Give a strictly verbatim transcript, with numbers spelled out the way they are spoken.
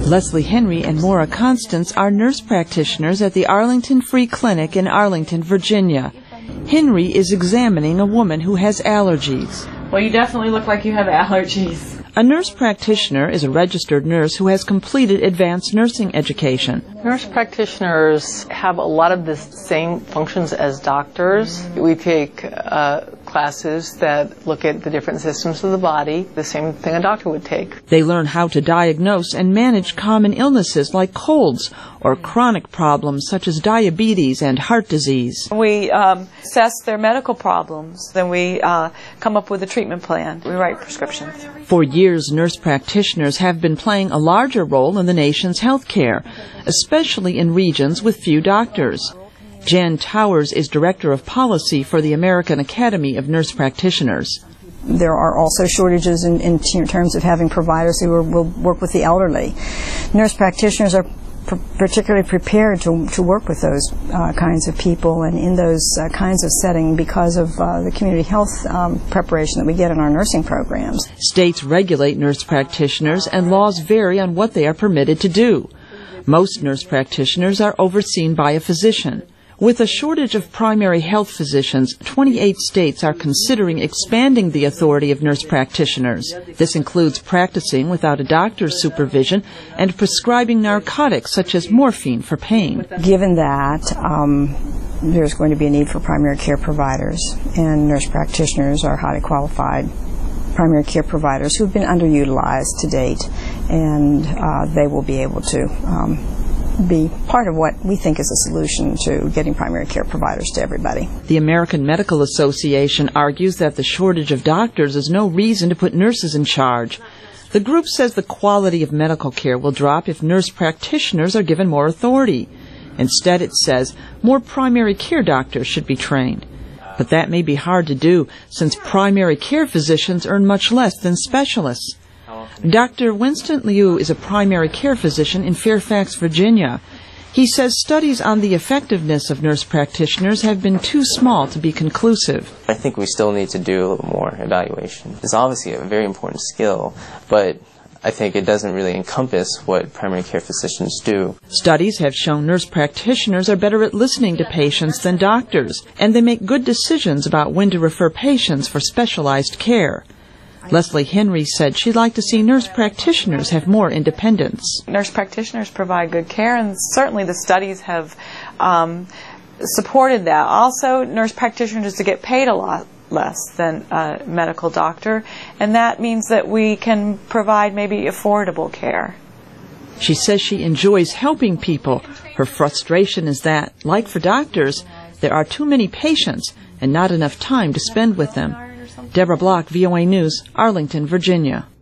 Leslie Henry and Maura Constance are nurse practitioners at the Arlington Free Clinic in Arlington, Virginia. Henry is examining a woman who has allergies. Well, you definitely look like you have allergies. A nurse practitioner is a registered nurse who has completed advanced nursing education. Nurse practitioners have a lot of the same functions as doctors. We take uh, classes that look at the different systems of the body, the same thing a doctor would take. They learn how to diagnose and manage common illnesses like colds or chronic problems such as diabetes and heart disease. We um, assess their medical problems, then we uh, come up with a treatment plan. We write prescriptions. For years, nurse practitioners have been playing a larger role in the nation's health care, especially in regions with few doctors. Jan Towers is Director of Policy for the American Academy of Nurse Practitioners. There are also shortages in, in terms of having providers who are, will work with the elderly. Nurse practitioners are pr particularly prepared to, to work with those uh, kinds of people and in those uh, kinds of setting because of uh, the community health um, preparation that we get in our nursing programs. States regulate nurse practitioners and laws vary on what they are permitted to do. Most nurse practitioners are overseen by a physician. With a shortage of primary health physicians, twenty-eight states are considering expanding the authority of nurse practitioners. This includes practicing without a doctor's supervision and prescribing narcotics such as morphine for pain. Given that, um, there's going to be a need for primary care providers, and nurse practitioners are highly qualified primary care providers who've been underutilized to date, and uh, they will be able to um, be part of what we think is a solution to getting primary care providers to everybody. The American Medical Association argues that the shortage of doctors is no reason to put nurses in charge. The group says the quality of medical care will drop if nurse practitioners are given more authority. Instead, it says more primary care doctors should be trained. But that may be hard to do since primary care physicians earn much less than specialists. Doctor Winston Liu is a primary care physician in Fairfax, Virginia. He says studies on the effectiveness of nurse practitioners have been too small to be conclusive. I think we still need to do a little more evaluation. It's obviously a very important skill, but I think it doesn't really encompass what primary care physicians do. Studies have shown nurse practitioners are better at listening to patients than doctors, and they make good decisions about when to refer patients for specialized care. Leslie Henry said she'd like to see nurse practitioners have more independence. Nurse practitioners provide good care, and certainly the studies have um, supported that. Also, nurse practitioners to get paid a lot less than a medical doctor, and that means that we can provide maybe affordable care. She says she enjoys helping people. Her frustration is that, like for doctors, there are too many patients and not enough time to spend with them. Deborah Block, V O A News, Arlington, Virginia.